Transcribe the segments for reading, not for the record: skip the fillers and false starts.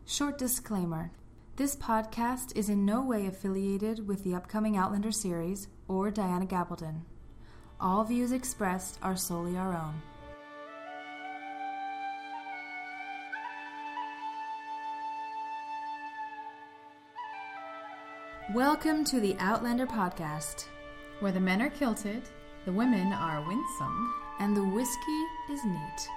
Short disclaimer. This podcast is in no way affiliated with the upcoming Outlander series or Diana Gabaldon. All views expressed are solely our own. Welcome to the Outlander podcast, where the men are kilted, the women are winsome, and the whiskey is neat.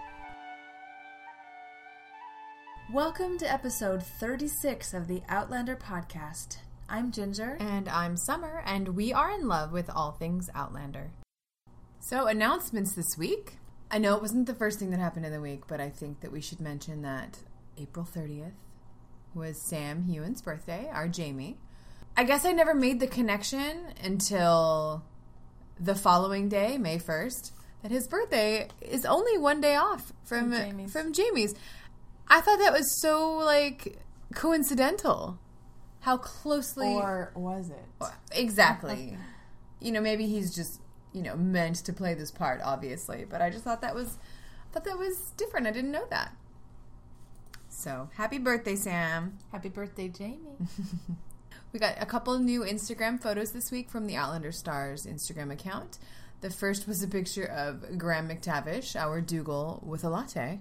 Welcome to episode 36 of the Outlander podcast. I'm Ginger. And I'm Summer, and we are in love with all things Outlander. So, announcements this week. I know it wasn't the first thing that happened in the week, but I think that we should mention that April 30th was Sam Heughan's birthday, our Jamie. I guess I never made the connection until the following day, May 1st, that his birthday is only one day off from Jamie's. I thought that was so, coincidental. How closely... Or was it? Exactly. Maybe he's just, meant to play this part, obviously. But I just thought that was different. I didn't know that. So, happy birthday, Sam. Happy birthday, Jamie. We got a couple of new Instagram photos this week from the Outlander Stars Instagram account. The first was a picture of Graham McTavish, our Dougal, with a latte.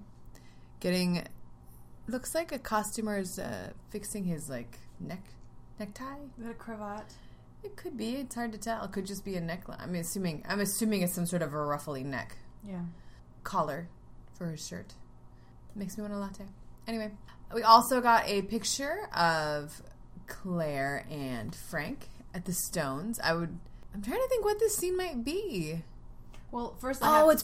Looks like a costumer is fixing his, necktie. Is that a cravat? It could be. It's hard to tell. It could just be a neckline. I'm assuming it's some sort of a ruffly neck. Yeah. Collar for his shirt. Makes me want a latte. Anyway, we also got a picture of Claire and Frank at the Stones. I'm trying to think what this scene might be. Well, first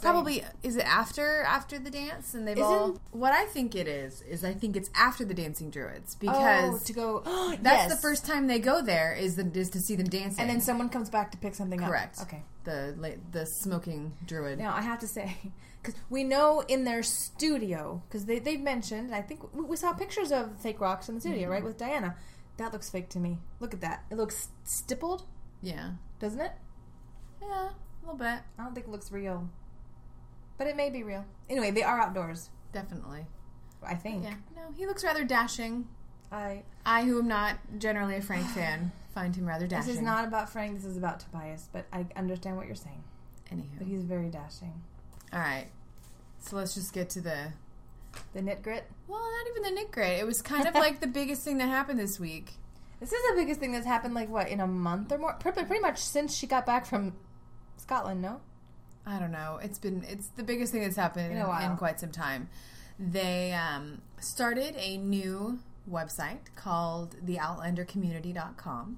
is it after the dance? And what I think it is I think it's after the Dancing Druids, because that's the first time they go there is to see them dancing. And then someone comes back to pick something Correct. up. Okay. The smoking druid. Now, I have to say, because we know in their studio, because they've mentioned, I think we saw pictures of fake rocks in the studio, right, with Diana. That looks fake to me. Look at that. It looks stippled. Yeah. Doesn't it? Yeah. A little bit. I don't think it looks real. But it may be real. Anyway, they are outdoors. Definitely. I think. Yeah. No, he looks rather dashing. I, who am not generally a Frank fan, find him rather dashing. This is not about Frank. This is about Tobias. But I understand what you're saying. Anywho. But he's very dashing. All right. So let's just get to the knit grit? Well, not even the knit grit. It was kind of like the biggest thing that happened this week. This is the biggest thing that's happened, in a month or more? Pretty much since she got back from Scotland, no? I don't know. It's the biggest thing that's happened in quite some time. They started a new website called theoutlandercommunity.com.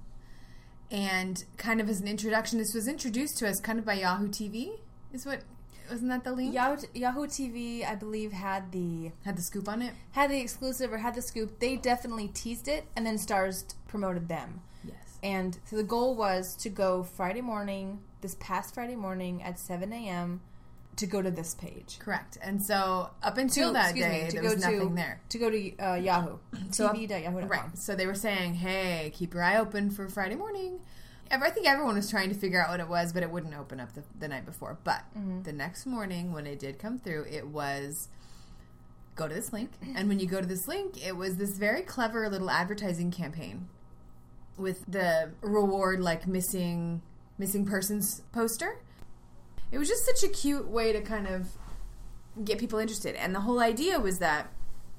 And kind of as an introduction, this was introduced to us kind of by Yahoo TV. Wasn't that the link? Yahoo TV, I believe, had the scoop on it? Had the exclusive or had the scoop. They definitely teased it, and then Stars promoted them. Yes. And so the goal was to go this past Friday morning at 7 a.m. to go to this page. Correct. And so up until that day, there was nothing there. To go to Yahoo. TV.yahoo.com. Right. So they were saying, hey, keep your eye open for Friday morning. I think everyone was trying to figure out what it was, but it wouldn't open up the night before. But the next morning, when it did come through, it was go to this link. And when you go to this link, it was this very clever little advertising campaign with the reward, missing persons poster. It was just such a cute way to kind of get people interested. And the whole idea was that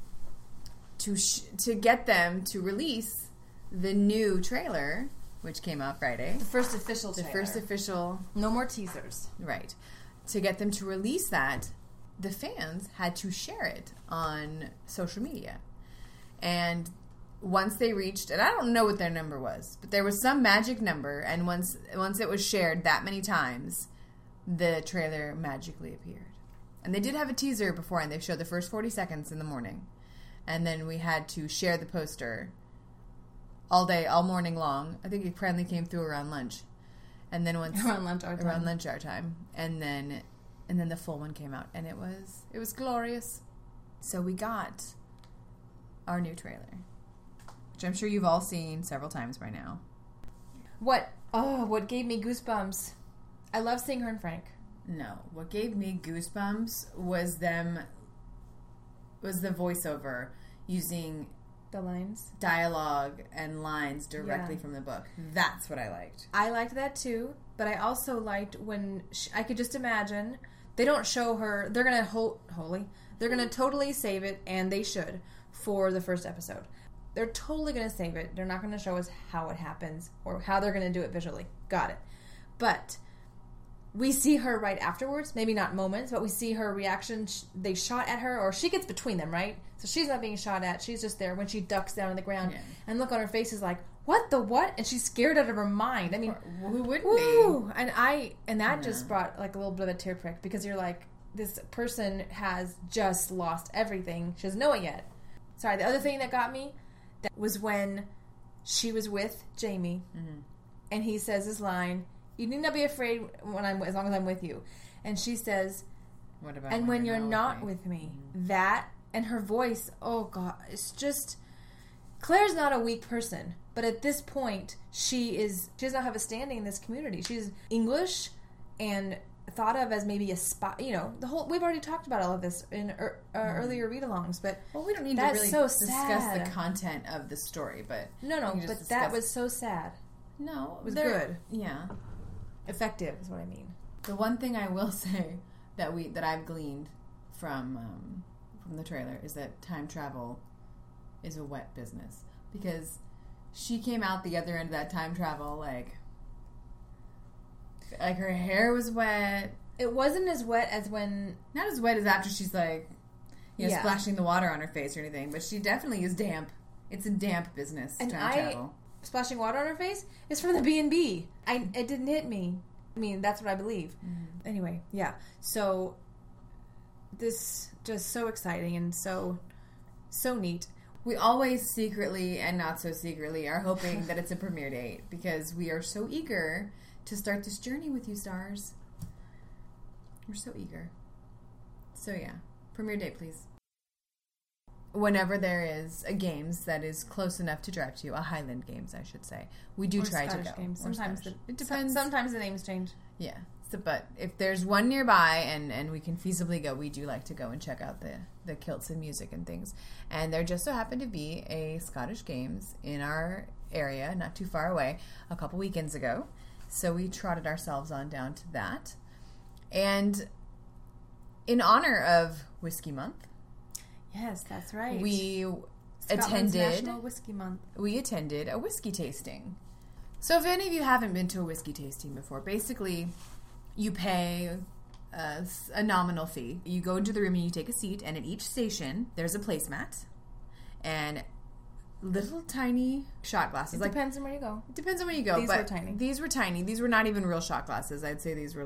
to get them to release the new trailer, which came out Friday. The first official trailer. No more teasers. Right. To get them to release that, the fans had to share it on social media. And once they reached, and I don't know what their number was, but there was some magic number, and once it was shared that many times, the trailer magically appeared. And they did have a teaser beforehand. They showed the first 40 seconds in the morning. And then we had to share the poster all morning long. I think it finally came through around lunch. And then around lunch our time. And then the full one came out, and it was glorious. So we got our new trailer, which I'm sure you've all seen several times by now. What gave me goosebumps? I love seeing her and Frank. No, what gave me goosebumps was the voiceover using The lines. dialogue and lines directly Yeah. from the book. That's what I liked. I liked that too, but I also liked when I could just imagine they don't show her. They're gonna they're gonna totally save it, and they should for the first episode. They're totally gonna save it. They're not gonna show us how it happens or how they're gonna do it visually. Got it. But we see her right afterwards. Maybe not moments, but we see her reaction. They shot at her, or she gets between them, right? So she's not being shot at. She's just there when she ducks down on the ground, Yeah. and look on her face is like, "What the what?" And she's scared out of her mind. I mean, Who wouldn't woo! And that just brought like a little bit of a tear prick, because you're like, this person has just lost everything. She doesn't know it yet. Sorry. The other thing that got me that was when she was with Jamie, and he says this line: "You need not be afraid as long as I'm with you." And she says, be? What about "And when you're not with me? with me," that and her voice. Oh God, it's just. Claire's not a weak person, but at this point, she does not have a standing in this community. She's English and thought of as maybe a spy. You know, we've already talked about all of this in earlier read-alongs, but Well, we don't need to that's really so discuss sad. the content of the story, but No, we can just but that discuss- was so sad. no, It was they're- good. Yeah. Effective is what I mean. The one thing I will say that I've gleaned from the trailer is that time travel is a wet business, because she came out the other end of that time travel like her hair was wet, It wasn't as wet as when... not as wet as after she's like Yeah. splashing the water on her face or anything, but she definitely is damp. It's a damp business. And time travel. Splashing water on her face is from the B&B. It didn't hit me. I mean, that's what I believe. Anyway, yeah. So this just so exciting and so neat. We always secretly and not so secretly are hoping that it's a premiere date, because we are so eager to start this journey with you, stars. We're so eager. So yeah, premiere date, please. Whenever there is a games that is close enough to drive to, a Highland Games, I should say, we do Or try to Scottish go. games. Or Sometimes Scottish. It depends. Sometimes the names change. Yeah. So, but if there's one nearby and we can feasibly go, we do like to go and check out the kilts and music and things. And there just so happened to be a Scottish Games in our area, not too far away, a couple weekends ago. So we trotted ourselves on down to that. And in honor of Whiskey Month, Yes, that's right. we Scotland's attended National Whiskey Month. a whiskey tasting. So if any of you haven't been to a whiskey tasting before, basically you pay a nominal fee. You go into the room and you take a seat, and at each station there's a placemat and little tiny shot glasses. It depends on where you go. It depends on where you go. These but were tiny. These were tiny. These were not even real shot glasses. I'd say these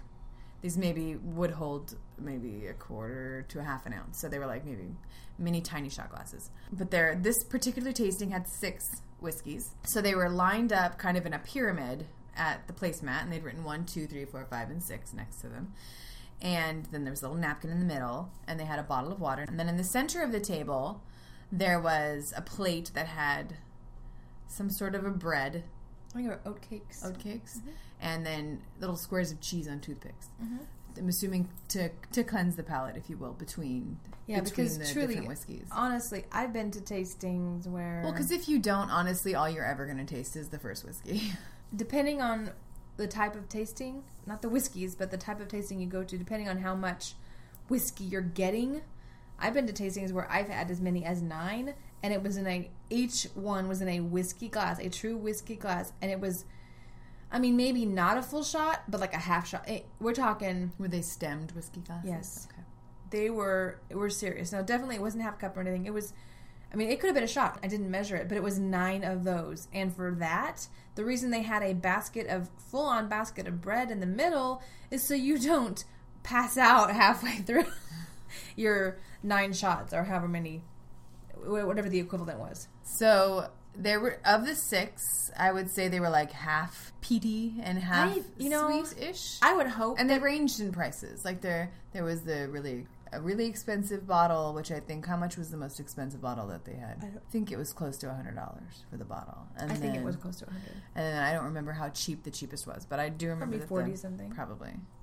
maybe would hold maybe a quarter to a half an ounce. So they were like maybe mini tiny shot glasses. But this particular tasting had 6 whiskeys. So they were lined up kind of in a pyramid at the placemat, and they'd written 1, 2, 3, 4, 5, and 6 next to them. And then there was a little napkin in the middle, and they had a bottle of water. And then in the center of the table, there was a plate that had some sort of a bread. I think they were oatcakes. Oatcakes. And then little squares of cheese on toothpicks. Mm-hmm. I'm assuming to cleanse the palate, if you will, between because the truly, different whiskeys. honestly, I've been to tastings where... Well, because if you don't, honestly, all you're ever going to taste is the first whiskey. depending on the type of tasting, not the whiskeys, but the type of tasting you go to, depending on how much whiskey you're getting. I've been to tastings where I've had as many as 9, and it was each one was in a whiskey glass, a true whiskey glass, and it was, I mean, maybe not a full shot, but like a half shot. We're talking... Were they stemmed whiskey glasses? Yes. Okay. They were serious. Now, definitely it wasn't half cup or anything. It was, I mean, it could have been a shot. I didn't measure it, but it was 9 of those. And for that, the reason they had a full-on basket of bread in the middle is so you don't pass out halfway through your 9 shots or however many, whatever the equivalent was. So there were, of the 6, I would say they were like half peaty and half sweet-ish. I would hope. And they ranged in prices. Like there was a really expensive bottle, which I think, how much was the most expensive bottle that they had? I think it was close to $100 for the bottle. And I think it was close to 100. And then I don't remember how cheap the cheapest was, but I do remember Probably 40 something. Probably.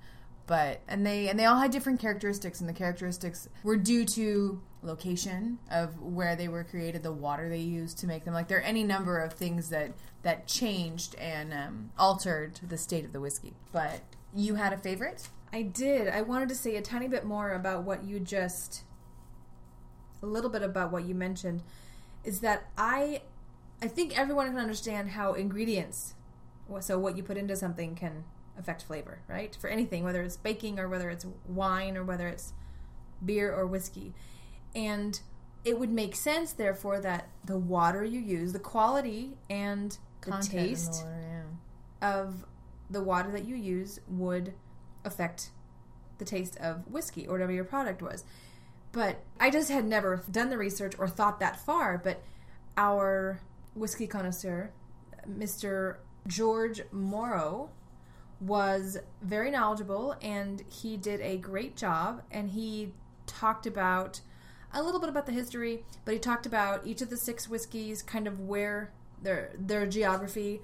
And they all had different characteristics, and the characteristics were due to location of where they were created, the water they used to make them. Like, there are any number of things that changed and altered the state of the whiskey. But you had a favorite? I did. I wanted to say a tiny bit more about what you a little bit about what you mentioned, is that I think everyone can understand how ingredients, so what you put into something, can affect flavor, right? For anything, whether it's baking or whether it's wine or whether it's beer or whiskey. And it would make sense, therefore, that the water you use, the quality and the taste of the water that you use would affect the taste of whiskey or whatever your product was. But I just had never done the research or thought that far. But our whiskey connoisseur, Mr. George Morrow, was very knowledgeable, and he did a great job. And he talked about a little bit about the history, but he talked about each of the 6 whiskeys, kind of where their geography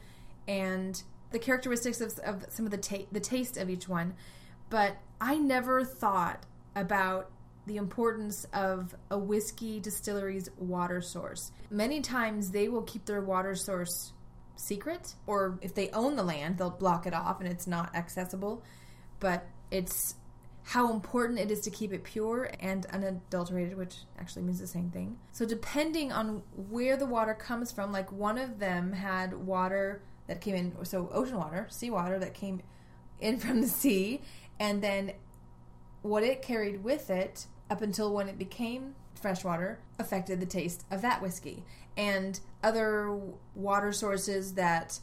and the characteristics of some of the taste of each one. But I never thought about the importance of a whiskey distillery's water source. Many times they will keep their water source secret, or if they own the land, they'll block it off and it's not accessible. But it's how important it is to keep it pure and unadulterated, which actually means the same thing. So depending on where the water comes from, like one of them had water that came in, so ocean water, seawater that came in from the sea, and then what it carried with it up until when it became freshwater affected the taste of that whiskey. And other water sources that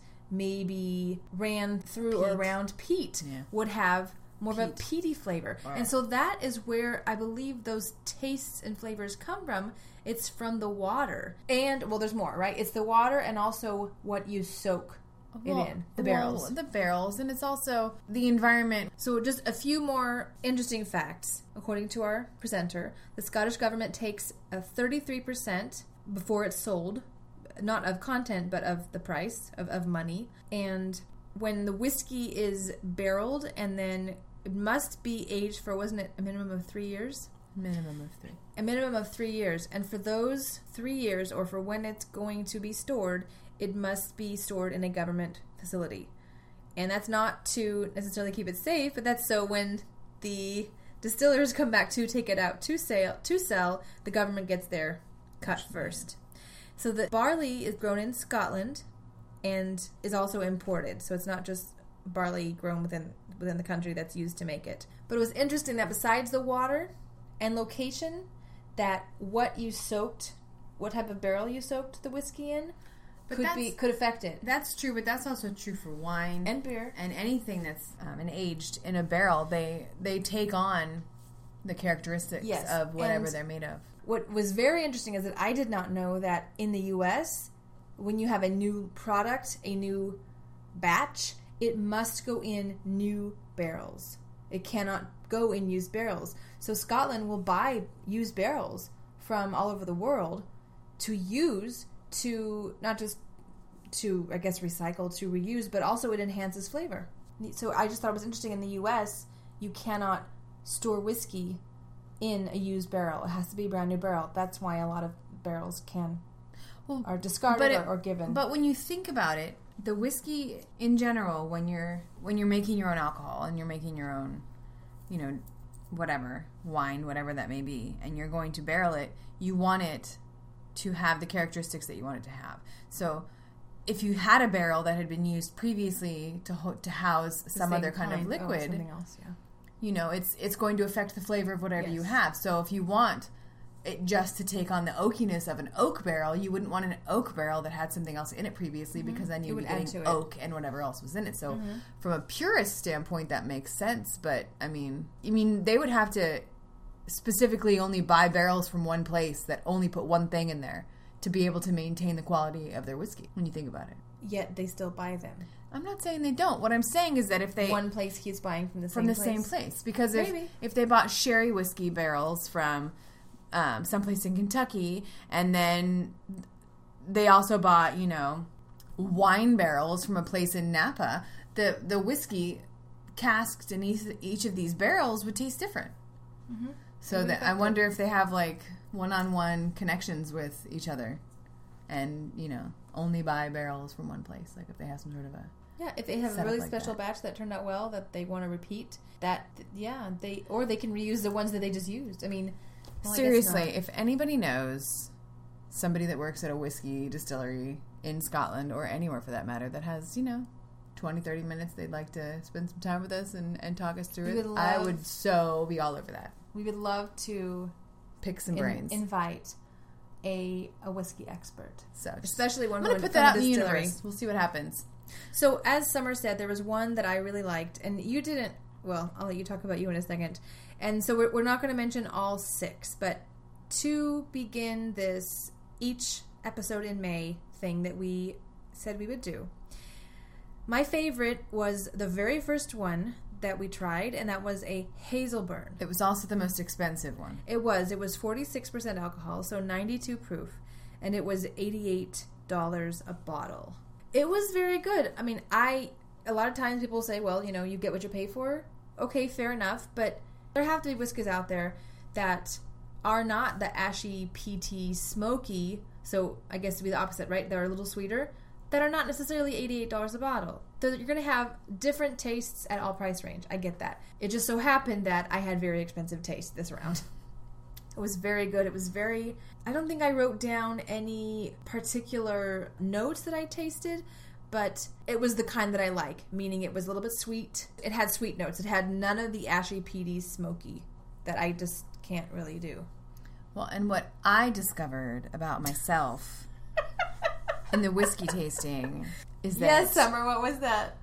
maybe ran through or around peat would have more of a peaty flavor. Right. And so that is where I believe those tastes and flavors come from. It's from the water. And, well, there's more, right? It's the water and also what you soak it in. The barrels. The barrels, and it's also the environment. So just a few more interesting facts. According to our presenter, the Scottish government takes a 33% before it's sold, not of content, but of the price of money. And when the whiskey is barreled, and then it must be aged for, wasn't it a minimum of 3 years? Minimum of 3. A minimum of 3 years. And for those 3 years, or for when it's going to be stored, it must be stored in a government facility. And that's not to necessarily keep it safe, but that's so when the distillers come back to take it out to sell, the government gets their cut first. So the barley is grown in Scotland and is also imported. So it's not just barley grown within the country that's used to make it. But it was interesting that besides the water and location, that what you soaked, what type of barrel you soaked the whiskey in, could affect it. That's true, but that's also true for wine and beer and anything that's aged in a barrel. They take on the characteristics of whatever they're made of. What was very interesting is that I did not know that in the U.S., when you have a new product, a new batch, it must go in new barrels. It cannot go in used barrels. So Scotland will buy used barrels from all over the world to use, to not just to, I guess, recycle, to reuse, but also it enhances flavor. So I just thought it was interesting. In the U.S., you cannot store whiskey in a used barrel. It has to be a brand new barrel. That's why a lot of barrels are discarded or given. But when you think about it, the whiskey in general, when you're making your own alcohol and you're making your own, whatever, wine, whatever that may be, and you're going to barrel it, you want it to have the characteristics that you want it to have. So if you had a barrel that had been used previously to house some other kind of liquid, something else, it's going to affect the flavor of whatever you have. So if you want it just to take on the oakiness of an oak barrel, you wouldn't want an oak barrel that had something else in it previously, because then you'd be getting oak and whatever else was in it. So from a purist standpoint, that makes sense. But I mean, they would have to specifically only buy barrels from one place that only put one thing in there to be able to maintain the quality of their whiskey, when you think about it. Yet they still buy them. I'm not saying they don't. What I'm saying is that if they... One place keeps buying from the same place. Because if they bought sherry whiskey barrels from someplace in Kentucky, and then they also bought, wine barrels from a place in Napa, the whiskey casks in each of these barrels would taste different. Mm-hmm. So that I wonder if they have like one-on-one connections with each other, and only buy barrels from one place. Like if they have some sort of a if they have a really special batch that turned out well that they want to repeat, they can reuse the ones that they just used. I mean, seriously, if anybody knows somebody that works at a whiskey distillery in Scotland or anywhere for that matter that has 20-30 minutes they'd like to spend some time with us and talk us through it, I would so be all over that. We would love to pick some brains. Invite a whiskey expert. So especially one I'm going to put that out in the universe. We'll see what happens. So as Summer said, there was one that I really liked, and you didn't. Well, I'll let you talk about you in a second. And so we're not going to mention all 6, but to begin this each episode in May thing that we said we would do, my favorite was the very first one that we tried, and that was a Hazelburn. It was also the most expensive one. It was 46% alcohol, so 92 proof, and it was $88 a bottle. It was very good. I mean, a lot of times people say, well, you get what you pay for. Okay, fair enough, but there have to be whiskeys out there that are not the ashy, peaty, smoky, so I guess to be the opposite, right? They're a little sweeter, that are not necessarily $88 a bottle. So you're going to have different tastes at all price range. I get that. It just so happened that I had very expensive taste this round. It was very good. It was I don't think I wrote down any particular notes that I tasted, but it was the kind that I like, meaning it was a little bit sweet. It had sweet notes. It had none of the ashy, peaty, smoky that I just can't really do. Well, and what I discovered about myself in the whiskey tasting is that... Yes, Summer, what was that?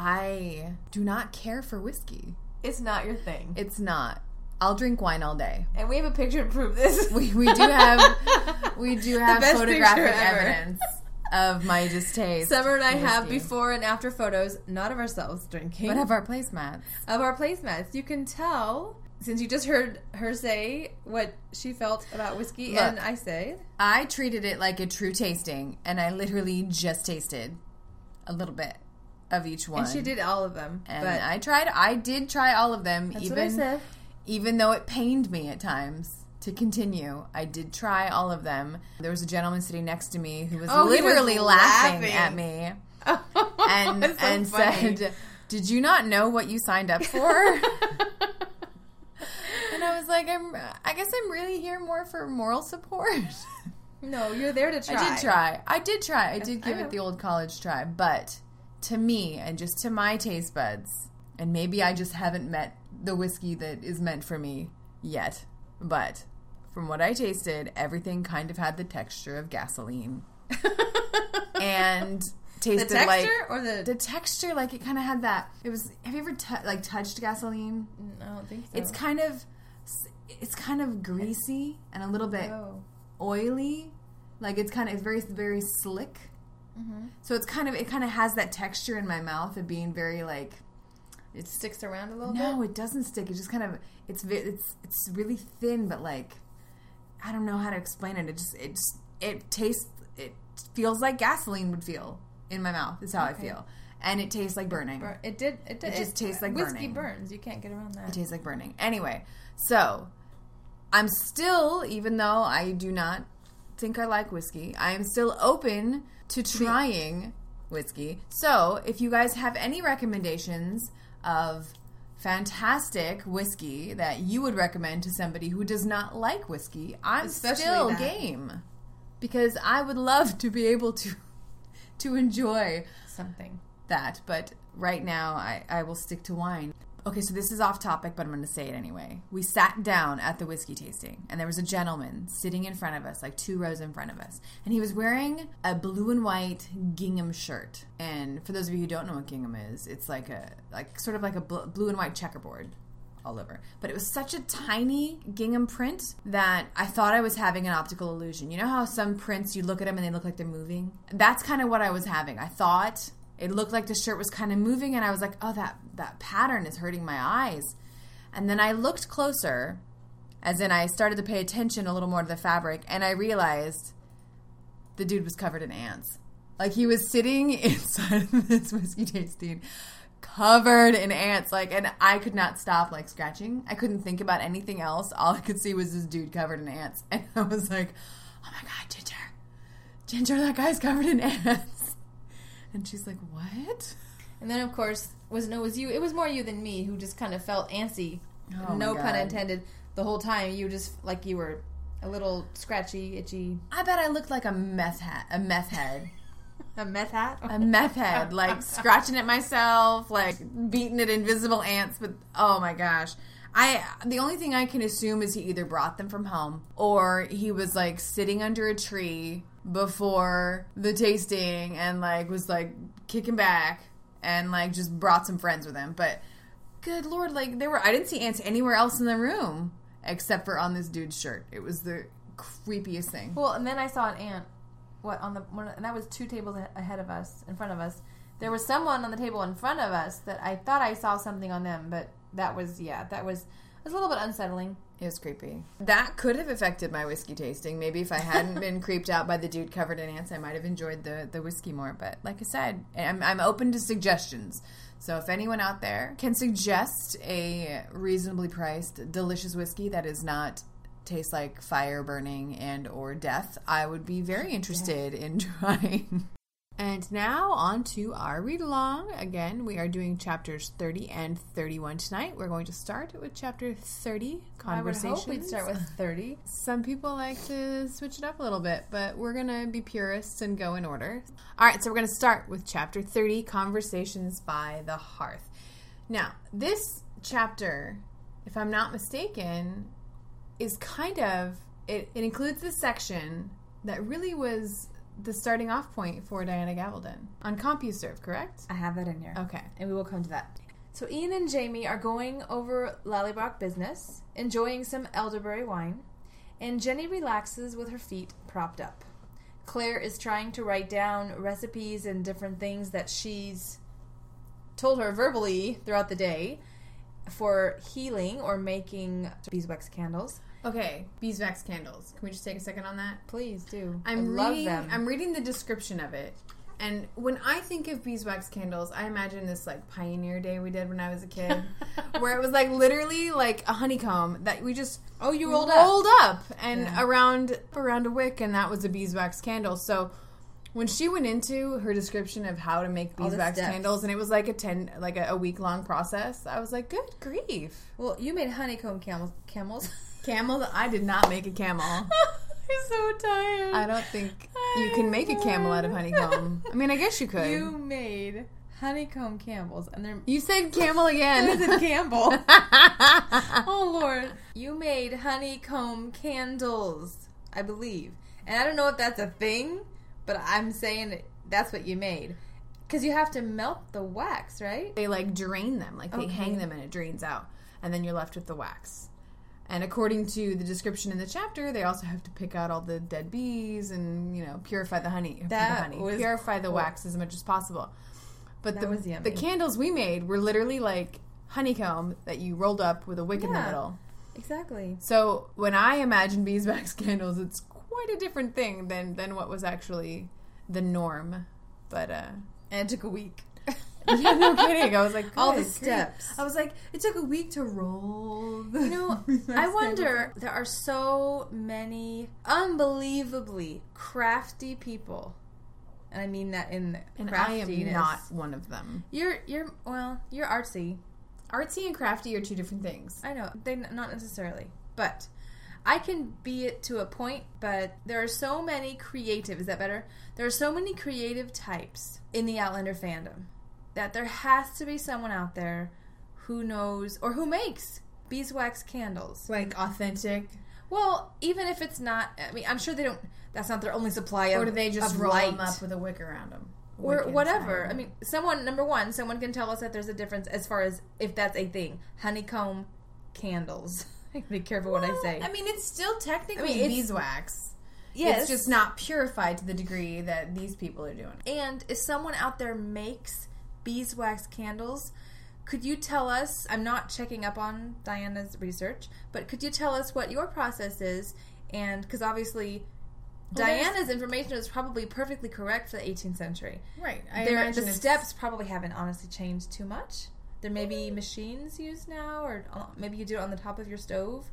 I do not care for whiskey. It's not your thing. It's not. I'll drink wine all day. And we have a picture to prove this. We do have photographic evidence of my distaste. Summer and I have before and after photos, not of ourselves drinking, but of our placemats. Of our placemats. You can tell, since you just heard her say what she felt about whiskey. Look, and I treated it like a true tasting, and I literally just tasted a little bit of each one. And she did all of them. And but I did try all of them. That's what I said. Even though it pained me at times to continue, I did try all of them. There was a gentleman sitting next to me who was literally laughing at me and said, "Did you not know what you signed up for?" And I was like, I guess I'm really here more for moral support. No, you're there to try. I did try. I did give it the old college try. But to me, and just to my taste buds, and maybe I just haven't met the whiskey that is meant for me yet, but from what I tasted, everything kind of had the texture of gasoline. And tasted the texture like... or the texture, like it kind of had that... It was... Have you ever touched gasoline? No, I don't think so. It's kind of greasy and a little bit oily. Like it's very, very slick. Mm-hmm. So it kind of has that texture in my mouth of being very like... It sticks around a little bit? No, it doesn't stick. It just kind of... It's really thin, but like... I don't know how to explain it. It tastes... It feels like gasoline would feel in my mouth. Is how I feel. And it tastes like burning. It just tastes like burning. Whiskey burns. You can't get around that. It tastes like burning. Anyway, so... I'm still, even though I do not think I like whiskey, I am still open to trying whiskey. So, if you guys have any recommendations of fantastic whiskey that you would recommend to somebody who does not like whiskey, I'm still game. Because I would love to be able to enjoy something. That. But right now, I will stick to wine. Okay, so this is off topic, but I'm going to say it anyway. We sat down at the whiskey tasting, and there was a gentleman sitting in front of us, like 2 rows in front of us. And he was wearing a blue and white gingham shirt. And for those of you who don't know what gingham is, it's like sort of like a blue and white checkerboard all over. But it was such a tiny gingham print that I thought I was having an optical illusion. You know how some prints, you look at them and they look like they're moving? That's kind of what I was having. I thought... It looked like the shirt was kind of moving, and I was like, oh, that pattern is hurting my eyes. And then I looked closer, as in I started to pay attention a little more to the fabric, and I realized the dude was covered in ants. Like, he was sitting inside of this whiskey tasting, covered in ants, like, and I could not stop, like, scratching. I couldn't think about anything else. All I could see was this dude covered in ants, and I was like, oh my god, Ginger, that guy's covered in ants. And she's like, what? And then, of course, it was you. It was more you than me who just kind of felt antsy. Oh no my pun God. intended. The whole time you just like you were a little scratchy, itchy. I bet I looked like a meth head. A meth hat. A meth head, like scratching at myself, like beating at invisible ants. But oh my gosh, the only thing I can assume is he either brought them from home or he was like sitting under a tree before the tasting and like was like kicking back and like just brought some friends with him. But good Lord, like I didn't see ants anywhere else in the room except for on this dude's shirt. It was the creepiest thing. Well, and then I saw an ant. And that was 2 tables ahead of us, in front of us. There was someone on the table in front of us that I thought I saw something on them, but it was a little bit unsettling. It was creepy. That could have affected my whiskey tasting. Maybe if I hadn't been creeped out by the dude covered in ants, I might have enjoyed the whiskey more. But like I said, I'm open to suggestions. So if anyone out there can suggest a reasonably priced, delicious whiskey that is not taste like fire burning and or death, I would be very interested in trying. And now on to our read along. Again, we are doing chapters 30 and 31 tonight. We're going to start with chapter 30, Conversations. I would hope we'd start with 30. Some people like to switch it up a little bit, but we're going to be purists and go in order. All right, so we're going to start with chapter 30, Conversations by the Hearth. Now, this chapter, if I'm not mistaken, is kind of, it includes this section that really was the starting off point for Diana Gabaldon on CompuServe, correct? I have that in here. Okay. And we will come to that. So Ian and Jamie are going over Lallybroch business, enjoying some elderberry wine, and Jenny relaxes with her feet propped up. Claire is trying to write down recipes and different things that she's told her verbally throughout the day for healing or making beeswax candles. Okay, beeswax candles. Can we just take a second on that? Please do. Love them. I'm reading the description of it. And when I think of beeswax candles, I imagine this like Pioneer Day we did when I was a kid, where it was like literally like a honeycomb that we just rolled up and around a wick, and that was a beeswax candle. So when she went into her description of how to make beeswax candles, and it was like a week-long process, I was like, good grief. Well, you made honeycomb camels. Camel? I did not make a camel. I'm so tired. I don't think you can make a camel out of honeycomb. I mean, I guess you could. You made honeycomb camels, and they're... You said camel again. I said Campbell. Oh, Lord. You made honeycomb candles, I believe. And I don't know if that's a thing, but I'm saying that's what you made. Because you have to melt the wax, right? They, like, drain them. Like, they hang them and it drains out. And then you're left with the wax. And according to the description in the chapter, they also have to pick out all the dead bees and, purify the honey. Purify the wax as much as possible. But the candles we made were literally like honeycomb that you rolled up with a wick in the middle. Exactly. So when I imagine beeswax candles, it's quite a different thing than what was actually the norm. But and it took a week. Yeah, no kidding. I was like, all the steps. I was like, it took a week to roll. I wonder, there are so many unbelievably crafty people. And I mean that in and craftiness. I am not one of them. You're artsy. Artsy and crafty are two different things. I know. They not necessarily. But I can be it to a point, but there are so many creative, is that better? There are so many creative types in the Outlander fandom that there has to be someone out there who knows or who makes beeswax candles. Like authentic? Well, even if it's not, I mean, I'm sure they don't, that's not their only supply of Or do they just roll light. them up with a wick around them? Or whatever. I mean, someone can tell us that there's a difference as far as if that's a thing. Honeycomb candles. Be careful what I say. I mean, it's still technically beeswax. Yes. It's just not purified to the degree that these people are doing. And if someone out there makes beeswax candles, could you tell us, I'm not checking up on Diana's research, but could you tell us what your process is? And because obviously Diana's information is probably perfectly correct for the 18th century. Right. The steps probably haven't honestly changed too much. There may be machines used now, or maybe you do it on the top of your stove.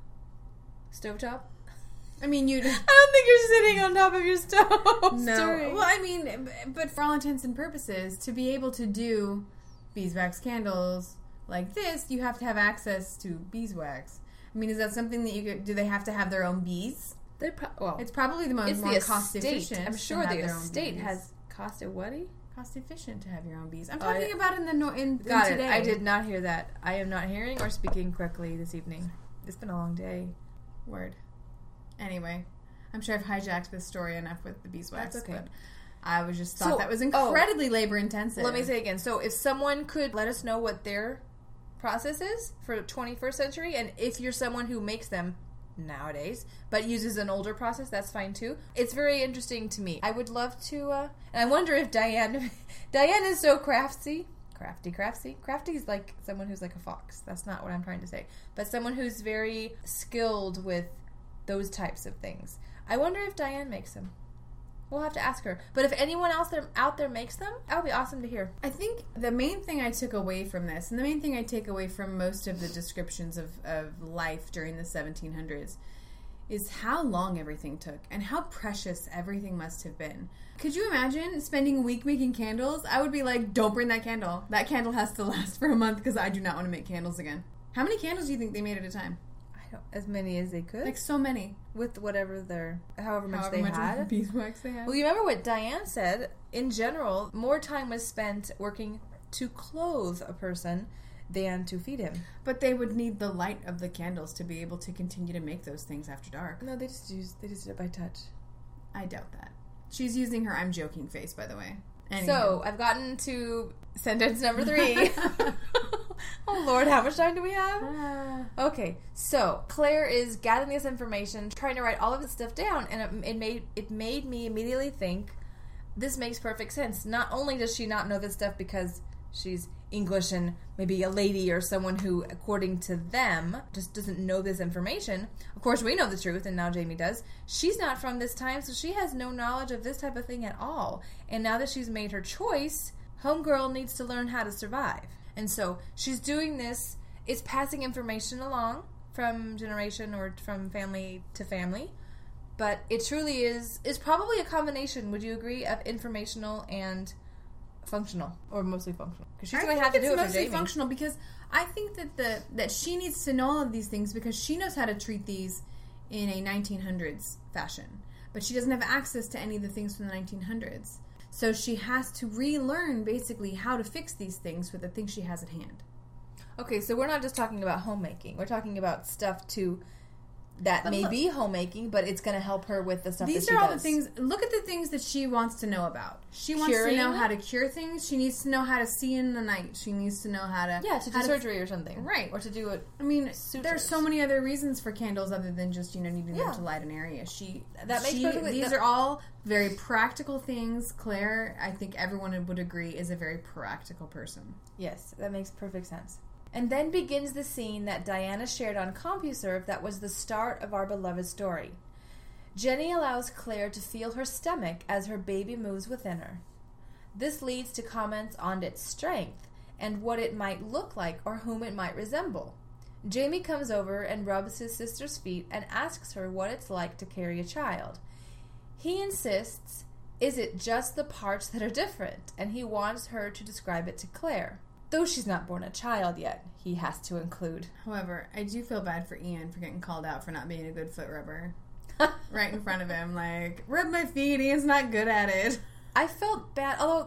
Stovetop? I mean, I don't think you're sitting on top of your stove. No. Story. Well, I mean, but for all intents and purposes, to be able to do beeswax candles like this, you have to have access to beeswax. I mean, is that something that you could... Do they have to have their own bees? It's probably the more cost efficient. I'm sure the estate has cost efficient to have your own bees. I'm talking about in Got today. it. I did not hear that. I am not hearing or speaking correctly this evening. It's been a long day. Word. Anyway, I'm sure I've hijacked this story enough with the beeswax. That's okay. But I was just thought that was incredibly labor intensive. Let me say again. So if someone could let us know what their process is for 21st century, and if you're someone who makes them nowadays but uses an older process, that's fine too. It's very interesting to me. I would love to and I wonder if Diane is so crafty. Crafty is like someone who's like a fox. That's not what I'm trying to say, but someone who's very skilled with those types of things. I wonder if Diane makes them. We'll have to ask her. But if anyone else out there makes them, that would be awesome to hear. I think the main thing I took away from this, and the main thing I take away from most of the descriptions of life during the 1700s, is how long everything took and how precious everything must have been. Could you imagine spending a week making candles? I would be like, don't bring that candle. That candle has to last for a month because I do not want to make candles again. How many candles do you think they made at a time? As many as they could. Like so many. With however much they had. Beeswax they had. Well, you remember what Diane said? In general, more time was spent working to clothe a person than to feed him. But they would need the light of the candles to be able to continue to make those things after dark. No, they just did it by touch. I doubt that. She's using her I'm joking face, by the way. Anyway. So, I've gotten to sentence number 3. Oh, Lord, how much time do we have? Okay, so Claire is gathering this information, trying to write all of this stuff down, and it made me immediately think, this makes perfect sense. Not only does she not know this stuff because she's English and maybe a lady or someone who, according to them, just doesn't know this information. Of course, we know the truth, and now Jamie does. She's not from this time, so she has no knowledge of this type of thing at all. And now that she's made her choice, homegirl needs to learn how to survive. And so she's doing this. It's passing information along from generation or from family to family. But it truly is probably a combination, would you agree, of informational and functional, or mostly functional? Because she's going to have to do it for Jamie. It's mostly functional because I think that she needs to know all of these things because she knows how to treat these in a 1900s fashion. But she doesn't have access to any of the things from the 1900s. So she has to relearn, basically, how to fix these things with the things she has at hand. Okay, so we're not just talking about homemaking. We're talking about stuff, that may be homemaking, but it's going to help her with the stuff that she does. These are all the things. Look at the things that she wants to know about. She wants to know how to cure things. She needs to know how to see in the night. She needs to know how to... Yeah, to do surgery or something. Right. Or to do it. I mean, there's so many other reasons for candles other than just, needing them to light an area. These are all very practical things. Claire, I think everyone would agree, is a very practical person. Yes, that makes perfect sense. And then begins the scene that Diana shared on CompuServe that was the start of our beloved story. Jenny allows Claire to feel her stomach as her baby moves within her. This leads to comments on its strength and what it might look like or whom it might resemble. Jamie comes over and rubs his sister's feet and asks her what it's like to carry a child. He insists, is it just the parts that are different? And he wants her to describe it to Claire. Though she's not born a child yet, he has to include. However, I do feel bad for Ian for getting called out for not being a good foot rubber. Right in front of him, like, rub my feet, Ian's not good at it. I felt bad, although,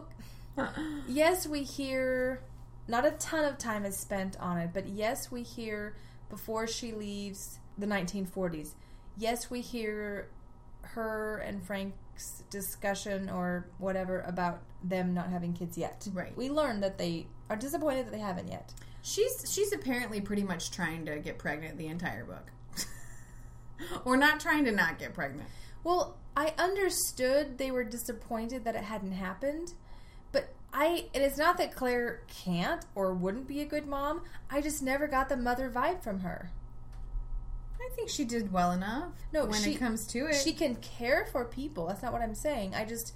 yes, we hear, not a ton of time is spent on it, but yes, we hear, before she leaves the 1940s, yes, we hear her and Frank's discussion or whatever about them not having kids yet. Right. We learn that they are disappointed that they haven't yet. She's apparently pretty much trying to get pregnant the entire book. Or not trying to not get pregnant. Well, I understood they were disappointed that it hadn't happened, but and it's not that Claire can't or wouldn't be a good mom, I just never got the mother vibe from her. I think she did well enough. No, when it comes to it, she can care for people. That's not what I'm saying.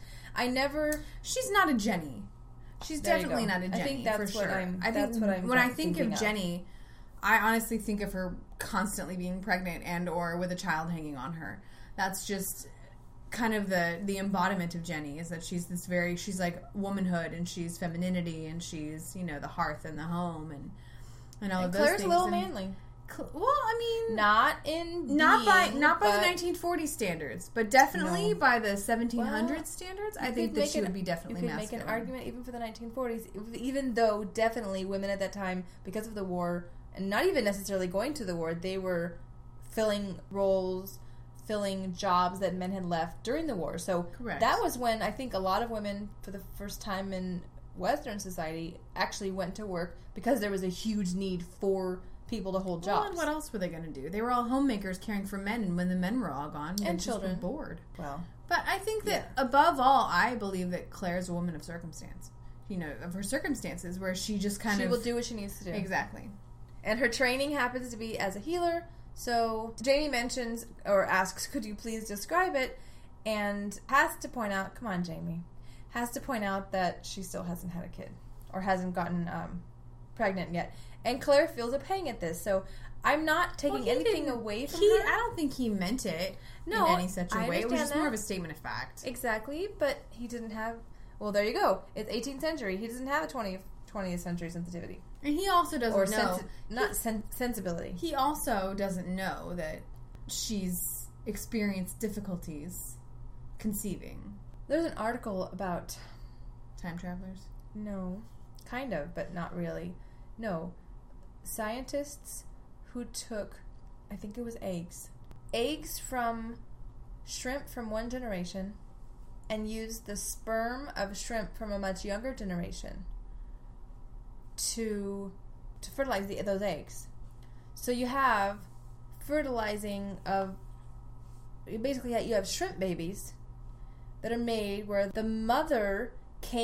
She's not a Jenny. She's definitely not a Jenny. I think that's for sure. When I think of Jenny, I honestly think of her constantly being pregnant and or with a child hanging on her. That's just kind of the embodiment of Jenny, is that she's like womanhood, and she's femininity, and she's, you know, the hearth and the home and all of those Claire's things. a little manly. Well, I mean, not by the 1940s standards, but definitely by the 1700s standards. I think that she would be definitely masculine. You could make an argument even for the 1940s, even though definitely women at that time, because of the war, and not even necessarily going to the war, they were filling roles, filling jobs that men had left during the war. So correct. That was when I think a lot of women, for the first time in Western society, actually went to work because there was a huge need for people to hold jobs. Well, and what else were they going to do? They were all homemakers caring for men, and when the men were all gone, and children, just were bored. Well, but I think that above all, I believe that Claire's a woman of circumstance. You know, of her circumstances, where she just she will do what she needs to do. Exactly. And her training happens to be as a healer. So Jamie mentions or asks, "Could you please describe it?" And has to point out, come on, Jamie, has to point out that she still hasn't had a kid or hasn't gotten pregnant yet. And Claire feels a pang at this, so I'm not taking anything away from her. I don't think he meant it in any such a way. It was just more of a statement of fact. Exactly, but he didn't have... Well, there you go. It's 18th century. He doesn't have a 20th century sensitivity. And he also doesn't know... sensibility. He also doesn't know that she's experienced difficulties conceiving. There's an article about... Time travelers? No. Kind of, but not really. No. Scientists who took, I think it was eggs from shrimp from one generation and used the sperm of shrimp from a much younger generation to fertilize those eggs. So you have fertilizing of, basically you have shrimp babies that are made where the mother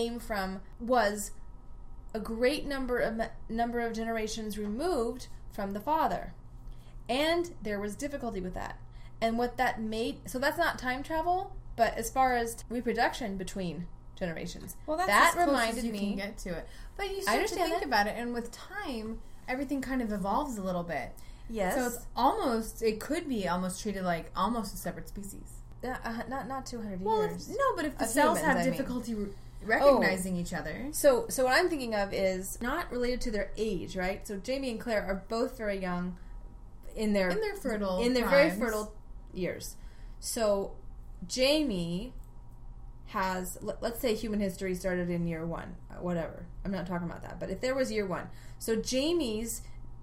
was a great number of generations removed from the father, and there was difficulty with that. And what that made, so that's not time travel, but as far as reproduction between generations, well, that's that as close reminded as you me. Can get to it, but you start to think about it, and with time, everything kind of evolves a little bit. Yes, so it could be almost treated like almost a separate species. Not 200 well, years. No, but if the cells have difficulty recognizing each other. So what I'm thinking of is not related to their age, right? So Jamie and Claire are both very young in their very fertile years. So Jamie has, let's say human history started in year 1, whatever. I'm not talking about that, but if there was year 1, so Jamie's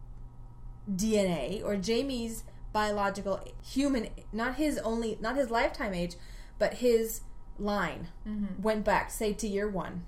DNA or Jamie's biological human, not his lifetime age, but his line went back, say, to year 1.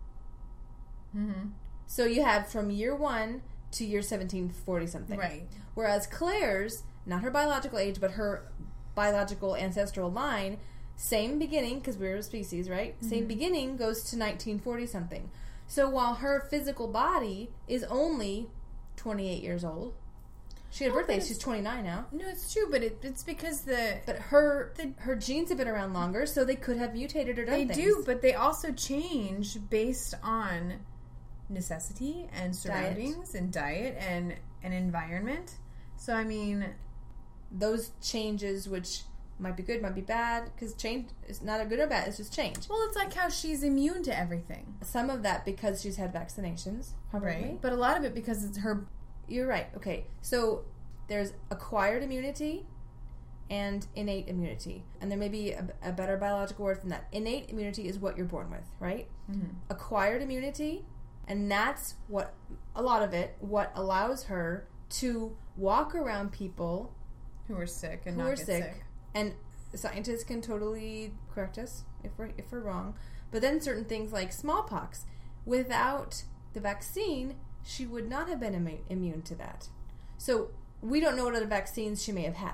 Mm-hmm. So you have from year 1 to year 1740 something. Right. Whereas Claire's, not her biological age, but her biological ancestral line, same beginning, because we're a species, right? Mm-hmm. Same beginning goes to 1940 something. So while her physical body is only 28 years old, she had a birthday. She's 29 now. No, it's true, but it's because her genes have been around longer, so they could have mutated or done things. They do, but they also change based on necessity and surroundings and diet and environment. So, I mean, those changes, which might be good, might be bad, because change is not good or bad, it's just change. Well, it's like how she's immune to everything. Some of that because she's had vaccinations, probably. Right, but a lot of it because it's her... You're right. Okay. So there's acquired immunity and innate immunity. And there may be a better biological word from that. Innate immunity is what you're born with, right? Mm-hmm. Acquired immunity, and that's what, a lot of it, what allows her to walk around people who are sick and not get sick. And scientists can totally correct us if we're wrong. But then certain things like smallpox, without the vaccine, she would not have been immune to that. So we don't know what other vaccines she may have had.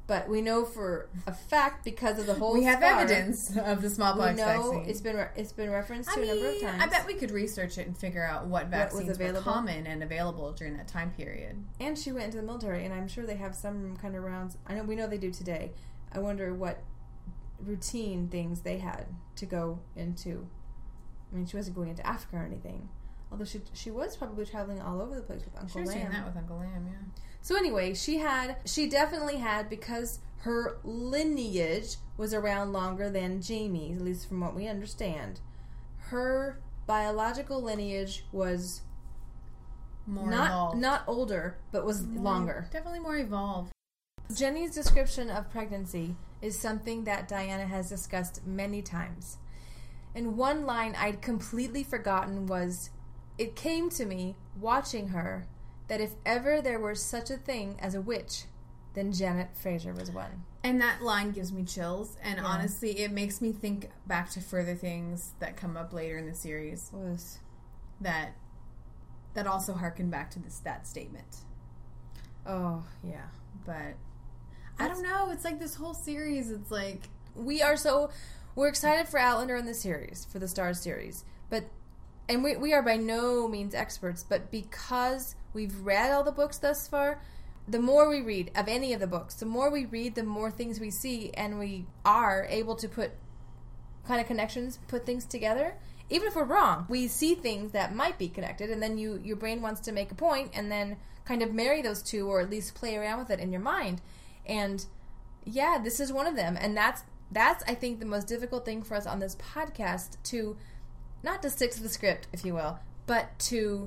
But we know for a fact because of the whole we have scar, evidence of the smallpox vaccine. It's been referenced to a number of times. I bet we could research it and figure out what vaccines were common and available during that time period. And she went into the military, and I'm sure they have some kind of rounds. We know they do today. I wonder what routine things they had to go into. I mean, she wasn't going into Africa or anything. Although she was probably traveling all over the place with Uncle Lam. She was doing that with Uncle Lam, yeah. So anyway, she definitely had, because her lineage was around longer than Jamie's, at least from what we understand. Her biological lineage was not older, but was longer. Definitely more evolved. Jenny's description of pregnancy is something that Diana has discussed many times. And one line I'd completely forgotten was, it came to me, watching her, that if ever there were such a thing as a witch, then Janet Fraser was one. And that line gives me chills, and honestly, it makes me think back to further things that come up later in the series that also harken back to that statement. Oh, yeah. But I don't know, it's like this whole series, it's like... We're excited for Outlander in the series, for the Starz series, and we are by no means experts, but because we've read all the books thus far, the more we read of any of the books, the more we read, the more things we see, and we are able to put kind of connections, put things together. Even if we're wrong, we see things that might be connected, and then your brain wants to make a point, and then kind of marry those two, or at least play around with it in your mind. And yeah, this is one of them, and that's I think the most difficult thing for us on this podcast, to not to stick to the script, if you will, but to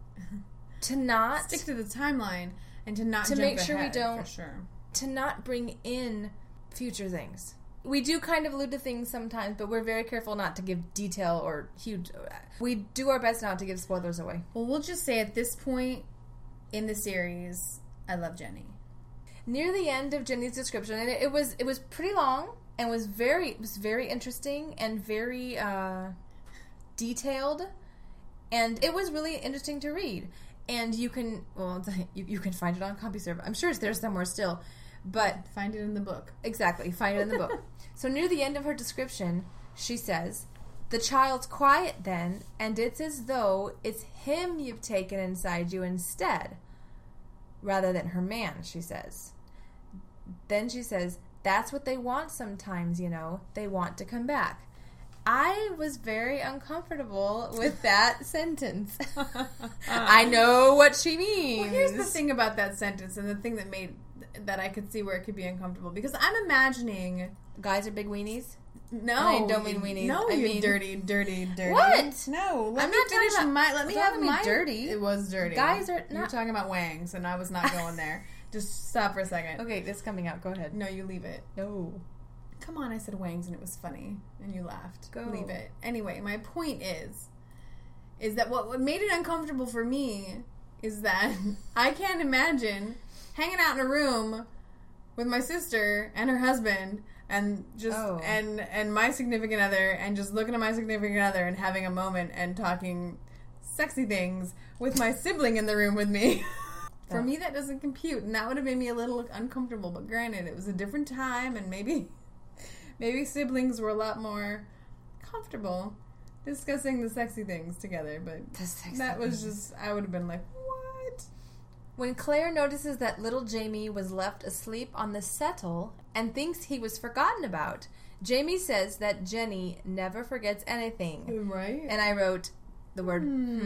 not stick to the timeline and to not to jump make sure ahead, we don't for sure. To not bring in future things. We do kind of allude to things sometimes, but we're very careful not to give detail or huge. We do our best not to give spoilers away. Well, we'll just say at this point in the series, I love Jenny. Near the end of Jenny's description, and it was pretty long and was very interesting and very detailed, and it was really interesting to read. And you can find it on CompuServe. I'm sure it's there somewhere still, but find it in the book. Exactly, find it in the book. So near the end of her description, she says, "The child's quiet then, and it's as though it's him you've taken inside you instead, rather than her man," she says. Then she says, "That's what they want sometimes, you know. They want to come back." I was very uncomfortable with that sentence. I know what she means. Well, here's the thing about that sentence, and the thing that I could see where it could be uncomfortable, because I'm imagining guys are big weenies. No, I don't mean weenies. No, I you mean dirty. What? No, let I'm me not finish talking my. Let me have my dirty. It was dirty. Guys are You were not. talking about wangs, and I was not going there. Just stop for a second. Okay, it's coming out. Go ahead. No, you leave it. No. Come on, I said wangs and it was funny, and you laughed. Go. Leave it. Anyway, my point is that what made it uncomfortable for me is that I can't imagine hanging out in a room with my sister and her husband and just and my significant other, and just looking at my significant other and having a moment and talking sexy things with my sibling in the room with me. For me, that doesn't compute, and that would have made me a little uncomfortable. But granted, it was a different time, and maybe siblings were a lot more comfortable discussing the sexy things together. But that was just, I would have been like, what? When Claire notices that little Jamie was left asleep on the settle and thinks he was forgotten about, Jamie says that Jenny never forgets anything. Right. And I wrote the word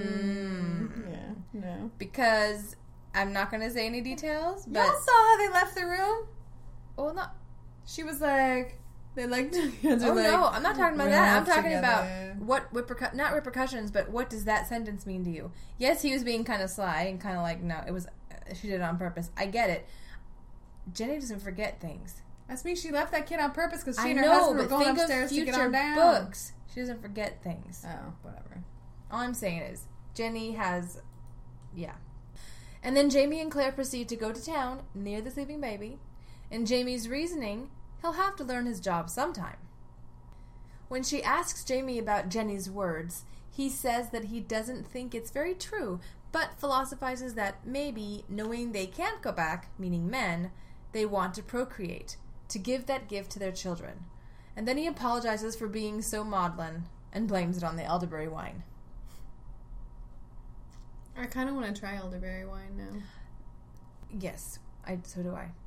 Yeah, no. Because I'm not going to say any details. But Y'all saw how they left the room? Well, no. She was like... They like to no, I'm not talking about that. I'm talking together. about what not repercussions, but what does that sentence mean to you? Yes, he was being kind of sly and kind of like, no, it was, she did it on purpose. I get it. Jenny doesn't forget things. That's me. She left that kid on purpose because she and her husband were going upstairs to get on down. Books. She doesn't forget things. Oh, whatever. All I'm saying is, Jenny has, yeah. And then Jamie and Claire proceed to go to town near the sleeping baby. And Jamie's reasoning, he'll have to learn his job sometime. When she asks Jamie about Jenny's words, he says that he doesn't think it's very true, but philosophizes that maybe knowing they can't go back, meaning men, They want to procreate, to give that gift to their children. And then he apologizes for being so maudlin and blames it on the elderberry wine. I kind of want to try elderberry wine now. Yes, so do I.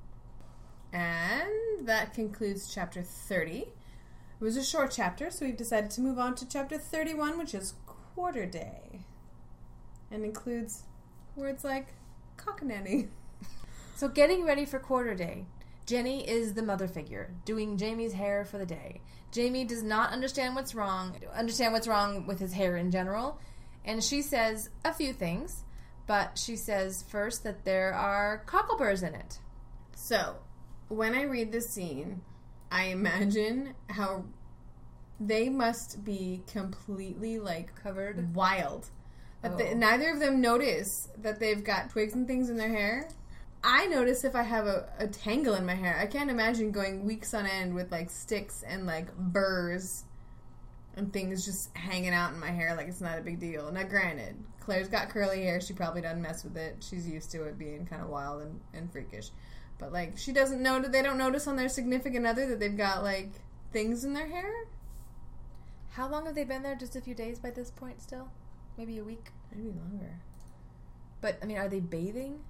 And that concludes chapter 30. It was a short chapter, so we've decided to move on to chapter 31, which is Quarter Day. And includes words like cockananny. So getting ready for Quarter Day, Jenny is the mother figure, doing Jamie's hair for the day. Jamie does not understand what's wrong with his hair in general, and she says a few things, but she says first that there are cockleburs in it. So, when I read this scene, I imagine how they must be completely, Covered? wild. Neither of them notice that they've got twigs and things in their hair. I notice if I have a tangle in my hair. I can't imagine going weeks on end with, sticks and, burrs and things just hanging out in my hair like it's not a big deal. Now, granted, Claire's got curly hair. She probably doesn't mess with it. She's used to it being kind of wild and freakish. But, she doesn't know, they don't notice on their significant other that they've got, things in their hair? How long have they been there? Just a few days by this point still? Maybe a week? Maybe longer. But, are they bathing?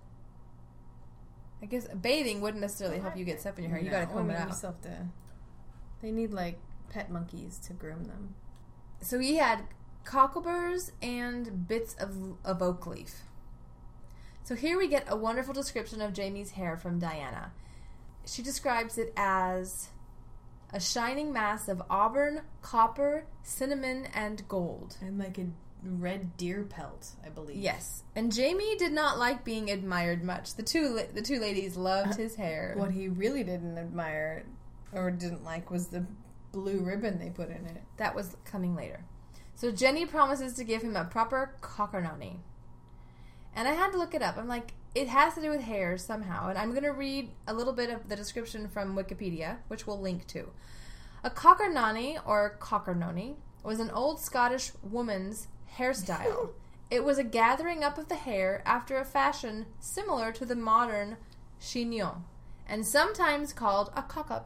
I guess bathing wouldn't necessarily help you get stuff in your hair. You gotta comb it out. They need, pet monkeys to groom them. So he had cockleburs and bits of oak leaf. So here we get a wonderful description of Jamie's hair from Diana. She describes it as a shining mass of auburn, copper, cinnamon, and gold. And a red deer pelt, I believe. Yes. And Jamie did not like being admired much. The two ladies loved his hair. What he really didn't admire or didn't like was the blue ribbon they put in it. That was coming later. So Jenny promises to give him a proper cockernony. And I had to look it up. I'm like, it has to do with hair somehow. And I'm going to read a little bit of the description from Wikipedia, which we'll link to. A cockernony, or cockernony, was an old Scottish woman's hairstyle. It was a gathering up of the hair after a fashion similar to the modern chignon, and sometimes called a cock-up.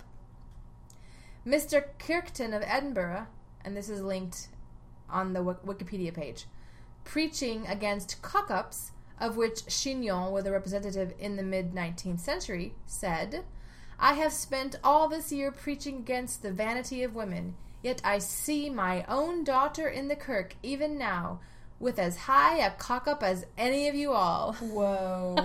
Mr. Kirkton of Edinburgh, and this is linked on the Wikipedia page, preaching against cock-ups, of which chignon were the representative in the mid-19th century, said, "I have spent all this year preaching against the vanity of women, yet I see my own daughter in the kirk even now, with as high a cock-up as any of you all." Whoa.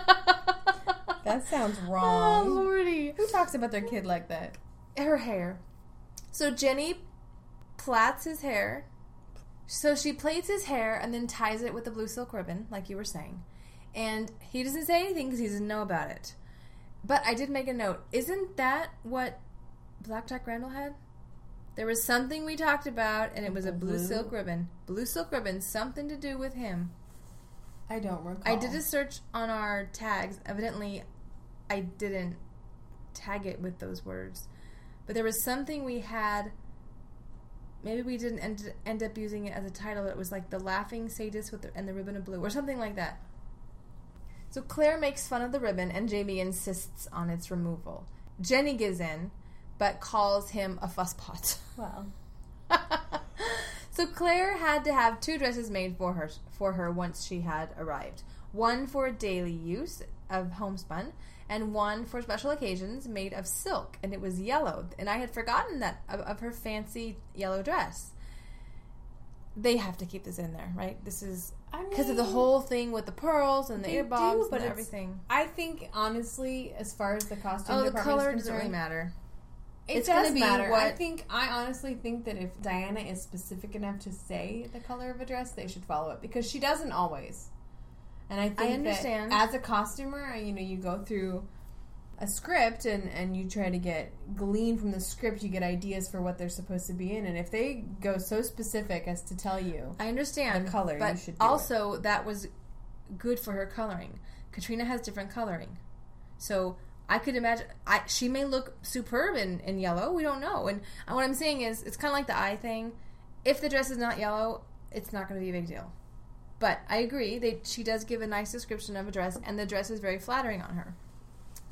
That sounds wrong. Oh, Lordy. Who talks about their kid like that? Her hair. So Jenny plaits his hair. So she plaits his hair and then ties it with a blue silk ribbon, like you were saying. And he doesn't say anything because he doesn't know about it. But I did make a note. Isn't that what Black Jack Randall had? There was something we talked about, and it was a blue silk ribbon. Blue silk ribbon, something to do with him. I don't recall. I did a search on our tags. Evidently, I didn't tag it with those words. But there was something we had. Maybe we didn't end up using it as a title. It was like The Laughing Sadist and the Ribbon of Blue, or something like that. So Claire makes fun of the ribbon, and Jamie insists on its removal. Jenny gives in, but calls him a fusspot. Well. So Claire had to have 2 dresses made for her once she had arrived. One for daily use of homespun, and one for special occasions made of silk, and it was yellow. And I had forgotten that of her fancy yellow dress. They have to keep this in there, right? This is because of the whole thing with the pearls and the earbuds and everything. I think, honestly, as far as the costume the department color is doesn't really matter. It does matter. I honestly think that if Diana is specific enough to say the color of a dress, they should follow it, because she doesn't always. And I think understand. that as a costumer, you go through a script and you try to glean from the script, you get ideas for what they're supposed to be in. And if they go so specific as to tell you I understand the color, but you should do also that was good for her coloring. Katrina has different coloring. So I could imagine she may look superb in yellow. We don't know. And what I'm saying is, it's kind of like the eye thing. If the dress is not yellow, it's not going to be a big deal. But I agree. She does give a nice description of a dress, and the dress is very flattering on her.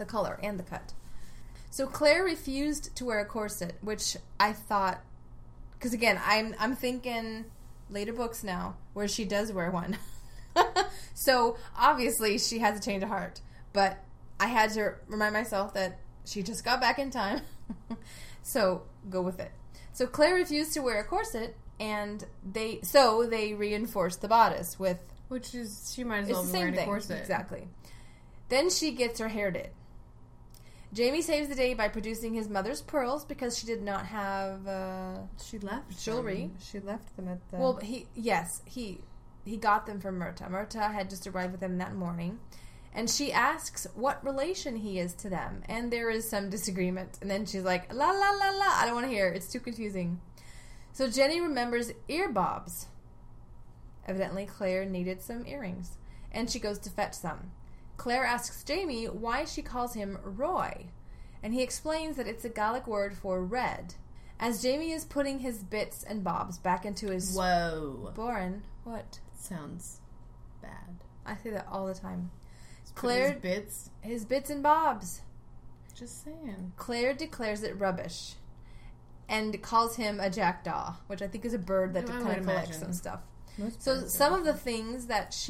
the color and the cut. So Claire refused to wear a corset, which I thought, because again, I'm thinking later books now where she does wear one. So obviously she has a change of heart, but I had to remind myself that she just got back in time. So go with it. So Claire refused to wear a corset, and they reinforced the bodice with, which is, she might as well it's be the same wearing a thing. corset. Exactly. Then she gets her hair did. Jamie saves the day by producing his mother's pearls because she did not have She left jewelry. She left them at the... Well, he got them from Myrta. Myrta had just arrived with them that morning. And she asks what relation he is to them. And there is some disagreement. And then she's like, la, la, la, la. I don't want to hear it. It's too confusing. So Jenny remembers ear bobs. Evidently, Claire needed some earrings. And she goes to fetch some. Claire asks Jamie why she calls him Roy. And he explains that it's a Gaelic word for red. As Jamie is putting his bits and bobs back into his... Whoa. Boren. What? Sounds bad. I say that all the time. Claire... His bits and bobs. Just saying. Claire declares it rubbish. And calls him a jackdaw, which I think is a bird that kind of collects some stuff. So some of the things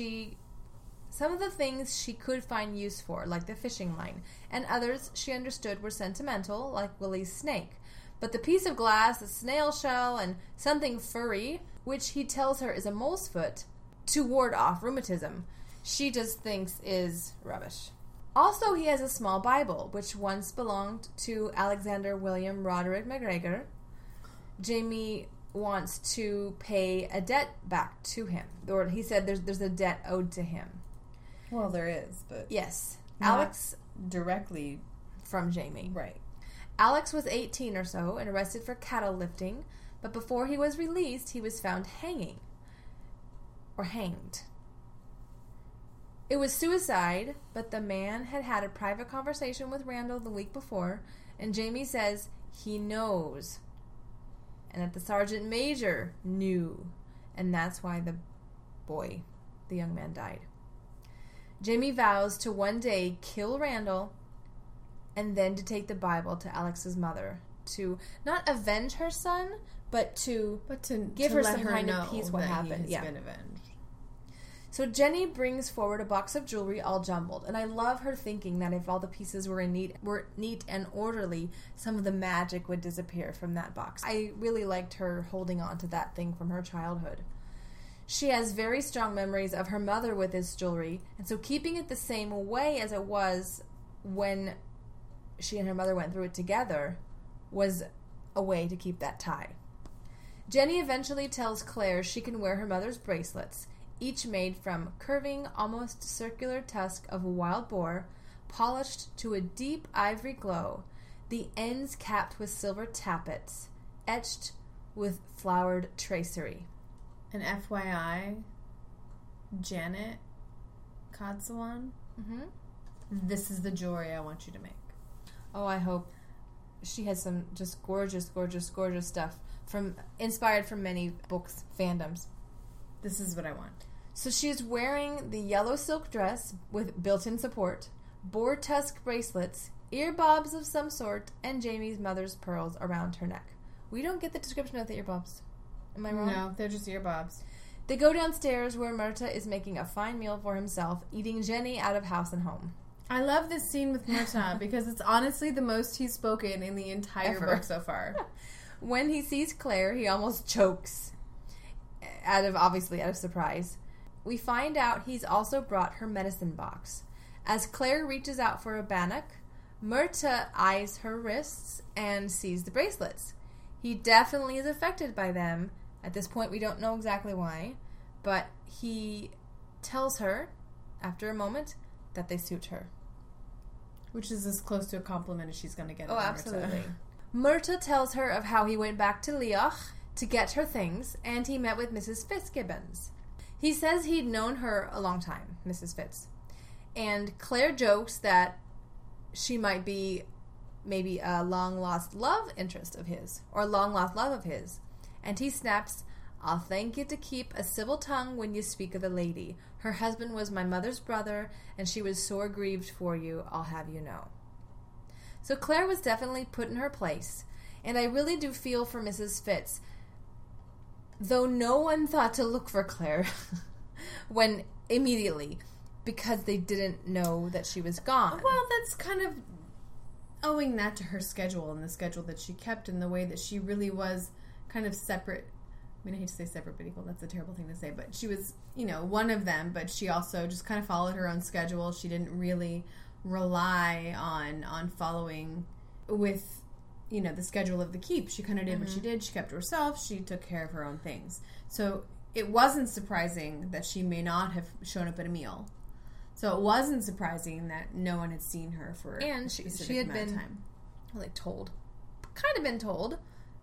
she could find use for, like the fishing line, and others she understood were sentimental, like Willie's snake. But the piece of glass, a snail shell, and something furry, which he tells her is a mole's foot, to ward off rheumatism, she just thinks is rubbish. Also, he has a small Bible, which once belonged to Alexander William Roderick McGregor. Jamie wants to pay a debt back to him. Or he said there's a debt owed to him. Well, there is, but... Yes. Not Alex... directly... From Jamie. Right. Alex was 18 or so and arrested for cattle lifting, but before he was released, he was found hanging. Or hanged. It was suicide, but the man had had a private conversation with Randall the week before, and Jamie says he knows. And that the sergeant major knew. And that's why the young man, died. Jamie vows to one day kill Randall and then to take the Bible to Alex's mother to not avenge her son, but to give her some kind of peace what happened. Yeah. Been avenged. So Jenny brings forward a box of jewelry all jumbled, and I love her thinking that if all the pieces were neat and orderly, some of the magic would disappear from that box. I really liked her holding on to that thing from her childhood. She has very strong memories of her mother with this jewelry, and so keeping it the same way as it was when she and her mother went through it together was a way to keep that tie. Jenny eventually tells Claire she can wear her mother's bracelets, each made from curving, almost circular tusk of a wild boar, polished to a deep ivory glow, the ends capped with silver tappets, etched with flowered tracery. And FYI, Janet Kadsawan, this is the jewelry I want you to make. Oh, I hope. She has some just gorgeous, gorgeous, gorgeous stuff inspired from many books, fandoms. This is what I want. So she's wearing the yellow silk dress with built-in support, boar tusk bracelets, ear bobs of some sort, and Jamie's mother's pearls around her neck. We don't get the description of the ear bobs. Am I wrong? No, they're just ear bobs. They go downstairs where Myrta is making a fine meal for himself, eating Jenny out of house and home. I love this scene with Myrta because it's honestly the most he's spoken in the entire book so far. When he sees Claire, he almost chokes, out of surprise. We find out he's also brought her medicine box. As Claire reaches out for a bannock, Myrta eyes her wrists and sees the bracelets. He definitely is affected by them. At this point, we don't know exactly why, but he tells her, after a moment, that they suit her. Which is as close to a compliment as she's going to get. Oh, absolutely. Myrta tells her of how he went back to Leoch to get her things, and he met with Mrs. Fitzgibbons. He says he'd known her a long time, Mrs. Fitz. And Claire jokes that she might be maybe a long-lost love interest of his, or long-lost love of his. And he snaps, "I'll thank you to keep a civil tongue when you speak of the lady. Her husband was my mother's brother, and she was sore grieved for you, I'll have you know." So Claire was definitely put in her place. And I really do feel for Mrs. Fitz. Though no one thought to look for Claire when immediately, because they didn't know that she was gone. Well, that's kind of owing that to her schedule and the schedule that she kept and the way that she really was kind of separate. I mean, I hate to say separate but equal. That's a terrible thing to say. But she was, one of them. But she also just kind of followed her own schedule. She didn't really rely on following with the schedule of the keep. She kind of did what she did. She kept to herself. She took care of her own things. So it wasn't surprising that she may not have shown up at a meal. So it wasn't surprising that no one had seen her for a specific amount of time. Kind of been told,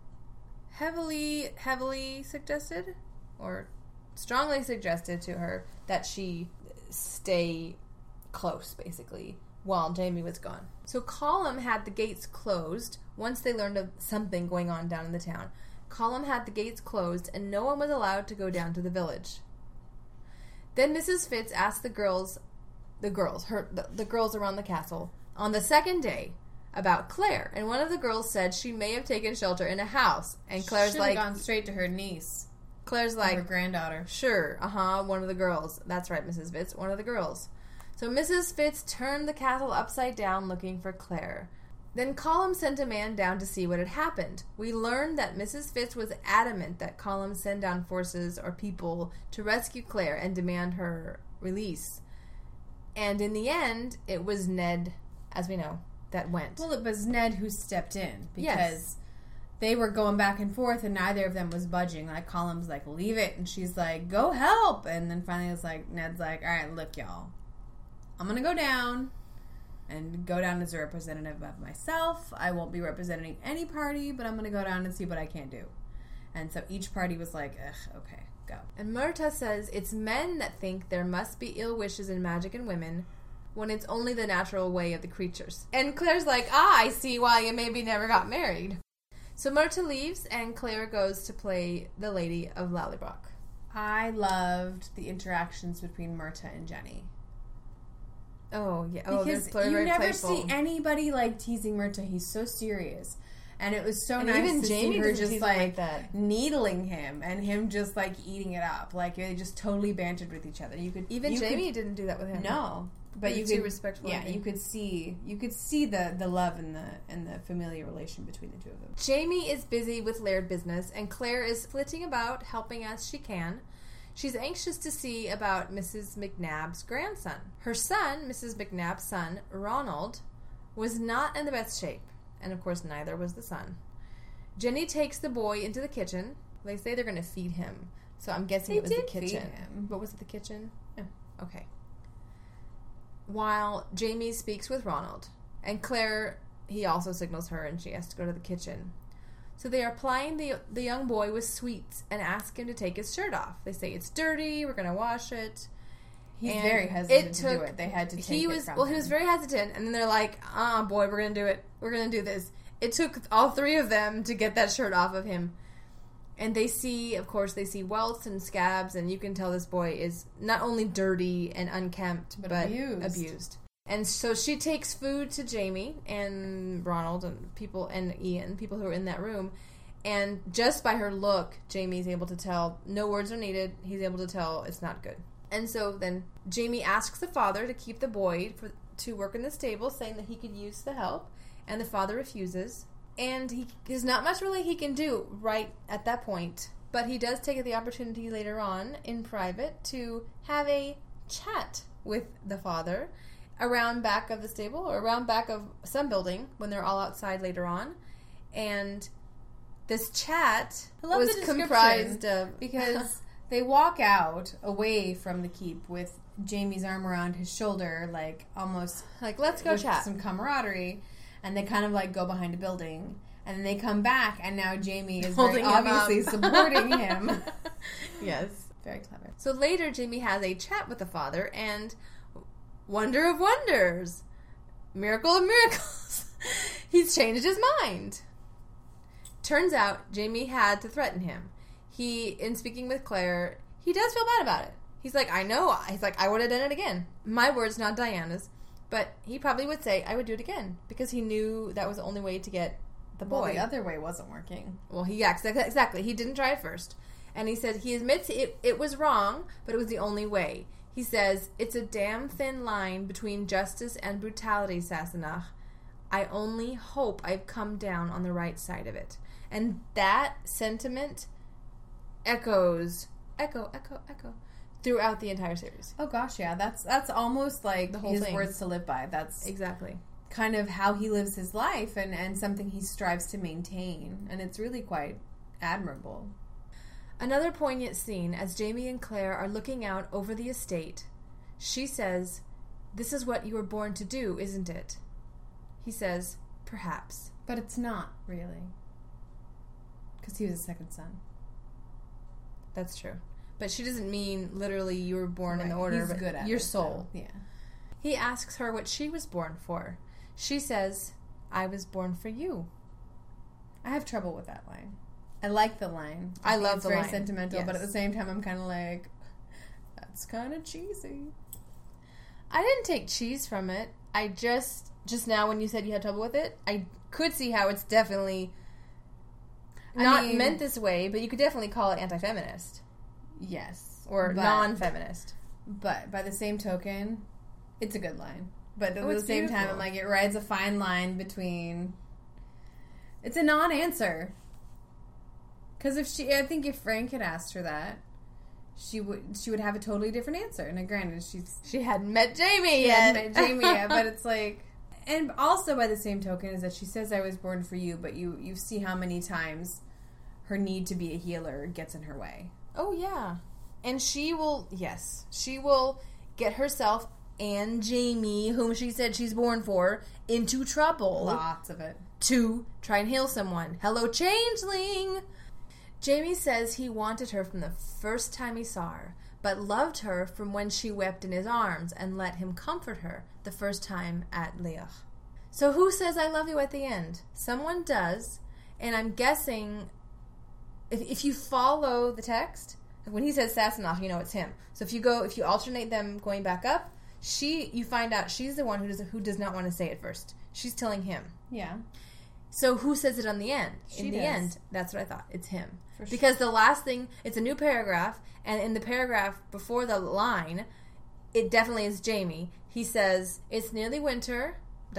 heavily suggested, or strongly suggested to her that she stay close, basically, while Jamie was gone. So Colum had the gates closed once they learned of something going on down in the town. Colum had the gates closed, and no one was allowed to go down to the village. Then Mrs. Fitz asked the girls around the castle on the second day about Claire, and one of the girls said she may have taken shelter in a house. And Claire's Should've gone straight to her niece. Claire's like, her granddaughter. Sure, one of the girls. That's right, Mrs. Fitz, one of the girls. So Mrs. Fitz turned the castle upside down looking for Claire. Then Colum sent a man down to see what had happened. We learned that Mrs. Fitz was adamant that Colum send down forces or people to rescue Claire and demand her release. And in the end, it was Ned, as we know, that went. Well, it was Ned who stepped in because they were going back and forth and neither of them was budging. Like, Colum's like, leave it. And she's like, go help. And then finally Ned's like, all right, look, y'all. I'm going to go down as a representative of myself. I won't be representing any party, but I'm going to go down and see what I can do. And so each party was like, ugh, okay, go. And Myrta says it's men that think there must be ill wishes in magic and women when it's only the natural way of the creatures. And Claire's like, I see why you maybe never got married. So Myrta leaves and Claire goes to play the Lady of Lallybroch. I loved the interactions between Myrta and Jenny. Oh, yeah. Because you never see anybody, teasing Myrta. He's so serious. And it was so nice even to Jamie see her just, like that. needling him. And him just, eating it up. They just totally bantered with each other. Jamie didn't do that with him. No. But you could... respectful. Yeah, you could see the love and the familiar relation between the two of them. Jamie is busy with Laird business. And Claire is flitting about, helping as she can. She's anxious to see about Mrs. McNabb's grandson. Her son, Mrs. McNabb's son, Ronald, was not in the best shape. And, of course, neither was the son. Jenny takes the boy into the kitchen. They say they're going to feed him. So I'm guessing it was the kitchen. Feed him. But was it the kitchen? Yeah. Okay. While Jamie speaks with Ronald. And Claire, he also signals her and she has to go to the kitchen. So they are plying the young boy with sweets and ask him to take his shirt off. They say it's dirty, we're going to wash it. He's very hesitant to do it. They had to take it from him. He was very hesitant, and then they're like, boy, we're going to do it. We're going to do this. It took all three of them to get that shirt off of him. And they see welts and scabs, and you can tell this boy is not only dirty and unkempt, but abused. And so she takes food to Jamie and Ronald and Ian, people who are in that room. And just by her look, Jamie's able to tell, no words are needed. He's able to tell it's not good. And so then Jamie asks the father to keep the boy to work in the stable, saying that he could use the help. And the father refuses. And there's not much really he can do right at that point. But he does take the opportunity later on in private to have a chat with the father around back of the stable or around back of some building when they're all outside later on. And this chat was comprised of... Because they walk out away from the keep with Jamie's arm around his shoulder, almost... let's go chat. Some camaraderie. And they kind of, go behind a building. And then they come back, and now Jamie is very obviously supporting him. Yes. Very clever. So later, Jamie has a chat with the father, and... wonder of wonders, miracle of miracles, he's changed his mind. Turns out Jamie had to threaten him. In speaking with Claire, he does feel bad about it. He's like, I know. He's like, I would have done it again. My words, not Diana's. But he probably would say, I would do it again, because he knew that was the only way to get the boy. Well, the other way wasn't working. Well, exactly. He didn't try it first. And he said he admits it was wrong, but it was the only way. He says, it's a damn thin line between justice and brutality, Sassenach. I only hope I've come down on the right side of it. And that sentiment echoes throughout the entire series. Oh gosh, yeah. That's almost like The whole his thing. words to live by. That's Exactly. kind of how he lives his life and something he strives to maintain. And it's really quite admirable. Another poignant scene as Jamie and Claire are looking out over the estate. She says, this is what you were born to do, isn't it? He says, perhaps. But it's not, really. Because he was a second son. That's true. But she doesn't mean literally you were born in the Right. order, He's but good at your it, soul. so, yeah. He asks her what she was born for. She says, I was born for you. I have trouble with that line. I like the line. I think love it's the very line. sentimental, but at Yes. the same time, I'm kind of like, that's kind of cheesy. I didn't take cheese from it. I just now when you said you had trouble with it, I could see how it's definitely not meant this way, but you could definitely call it anti-feminist. Yes. Or but, non-feminist. But by the same token, it's a good line. But at the it's same time, beautiful. I'm like, it rides a fine line between... It's a non-answer. Because I think if Frank had asked her that, she would have a totally different answer. Now, granted, She hadn't met Jamie she yet. hadn't met Jamie yet, but it's like... And also, by the same token, is that she says, I was born for you, but you see how many times her need to be a healer gets in her way. Oh, yeah. And she will get herself and Jamie, whom she said she's born for, into trouble. Lots of it. To try and heal someone. Hello, changeling! Jamie says he wanted her from the first time he saw her, but loved her from when she wept in his arms and let him comfort her the first time at Leach. So who says I love you at the end? Someone does, and I'm guessing if you follow the text, when he says Sassenach, you know it's him. So if you alternate them going back up, you find out she's the one who does not want to say it first. She's telling him. Yeah. So who says it on the end? She in the does. end, that's what I thought. It's him. For sure. Because the last thing, it's a new paragraph, and in the paragraph before the line, it definitely is Jamie. He says, it's nearly winter, ...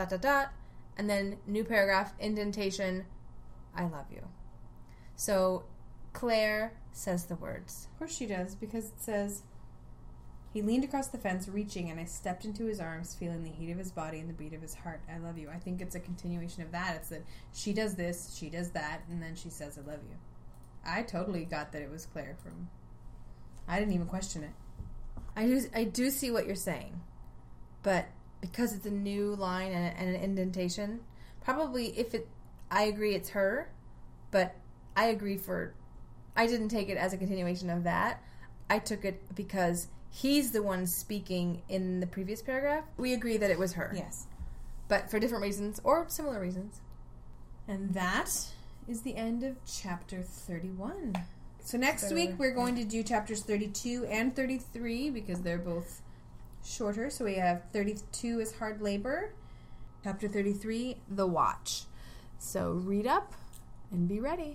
and then new paragraph, indentation, I love you. So Claire says the words. Of course she does, because it says, he leaned across the fence, reaching, and I stepped into his arms, feeling the heat of his body and the beat of his heart. I love you. I think it's a continuation of that. It's that she does this, she does that, and then she says, I love you. I totally got that it was Claire from... I didn't even question it. I do see what you're saying, but because it's a new line and an indentation, probably I agree it's her, but I didn't take it as a continuation of that. I took it because he's the one speaking in the previous paragraph. We agree that it was her. Yes. But for different reasons or similar reasons. And that is the end of chapter 31. So next week we're going to do chapters 32 and 33 because they're both shorter. So we have 32 is Hard Labor, chapter 33, The Watch. So read up and be ready.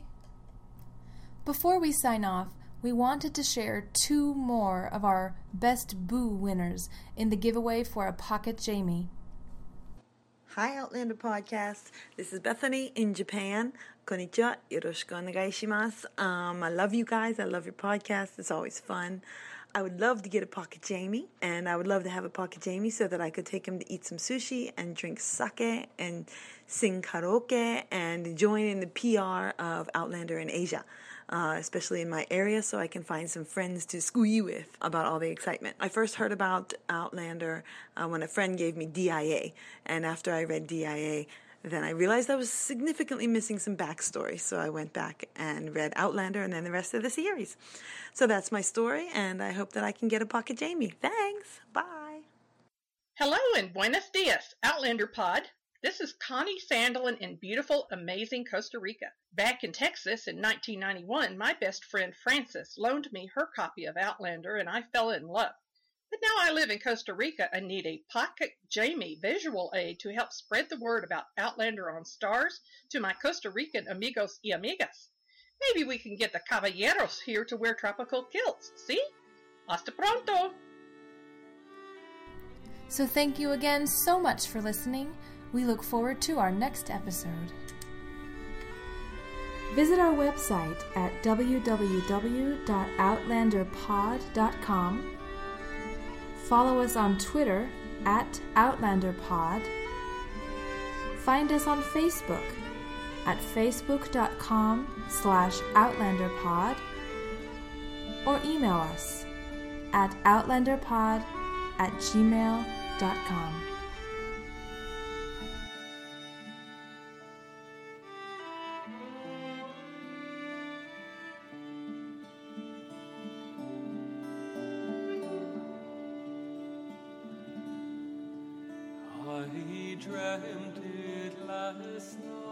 Before we sign off, we wanted to share 2 more of our Best Boo winners in the giveaway for a Pocket Jamie. Hi, Outlander Podcast. This is Bethany in Japan. Konnichiwa. Yoroshiku onegai shimasu. I love you guys. I love your podcast. It's always fun. I would love to get a Pocket Jamie, and I would love to have a Pocket Jamie so that I could take him to eat some sushi and drink sake and sing karaoke and join in the PR of Outlander in Asia. Especially in my area, so I can find some friends to squee with about all the excitement. I first heard about Outlander when a friend gave me DIA, and after I read DIA, then I realized I was significantly missing some backstory, so I went back and read Outlander and then the rest of the series. So that's my story, and I hope that I can get a Pocket Jamie. Thanks. Bye. Hello and buenos dias, Outlander Pod. This is Connie Sandelin in beautiful, amazing Costa Rica. Back in Texas in 1991, my best friend Frances loaned me her copy of Outlander and I fell in love. But now I live in Costa Rica and need a Pocket Jamie visual aid to help spread the word about Outlander on Stars to my Costa Rican amigos y amigas. Maybe we can get the caballeros here to wear tropical kilts. See? Hasta pronto! So thank you again so much for listening. We look forward to our next episode. Visit our website at www.outlanderpod.com. Follow us on Twitter at OutlanderPod. Find us on Facebook at facebook.com/OutlanderPod, or email us at outlanderpod@gmail.com. I dreamt it last night.